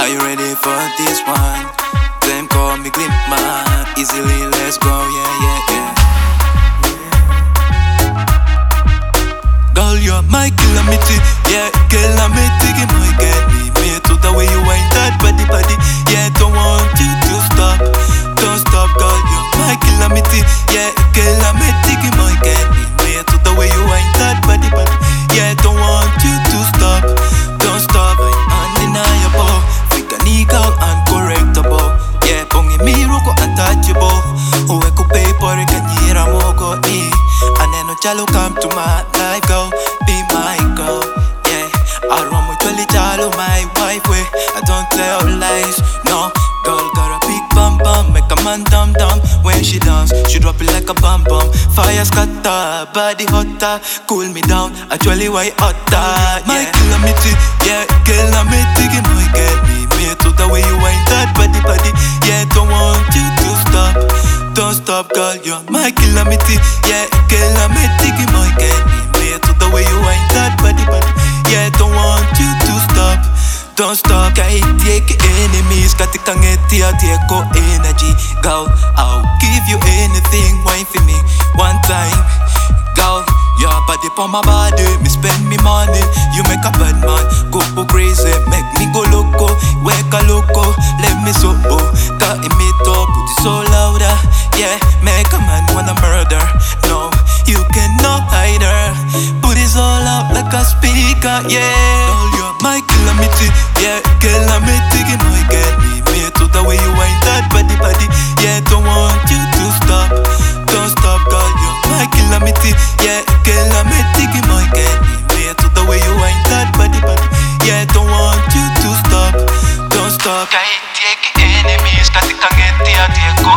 Are you ready for this one? Them call me Glimp Man. Easily, let's go, yeah, yeah, yeah. Girl, you're my calamity, yeah, calamity. You might get me made to the way you wind that body, body. Yeah, don't want you to stop, don't stop, girl. You're my calamity, yeah, calamity. You might get me made to the way you wind that body, body. Yeah, don't want you to stop, don't stop. Undeniable, mechanical and correctable. Yeah, pongi miro ko untouchable. Uwe ko paper kanyira mo ko ni. Aneno chalo come to my life, girl, be my girl. Yeah, I run with Jolly Jalo, my wife. Way I don't tell lies, no. Girl got a big bum bum, make a man dumb dumb. When she dance, she drop it like a bum bum. Fire scatter, body hotter, cool me down. Actually, why hotter? My calamity, yeah, calamity. You might get me made to the way you wind that body, body. Yeah, don't want you to stop, don't stop, girl. You're my calamity, yeah, calamity. You might get me made to the way you wind that body, body. Yeah, don't want you to stop, don't stop. Kay take enemies, katikangeti take energy, girl. I'll give you anything, wine for me one time, girl. Your body for my body, me spend me money. You make a bad man go crazy, make me go loco, wake a loco, let me so got me top, put it so louder. Yeah, make a man wanna murder. No, you cannot hide her. Put it all out like a speaker. Yeah, girl, you're my calamity. Yeah, calamity. You might get me made to the way you wind that body, body. Yeah, don't want you to stop, don't stop, girl. You're my calamity. Yeah, calamity. You might get me made to the way you wind that body, body. Yeah, don't want you to stop, don't stop. Kay take enemies, katikangeti take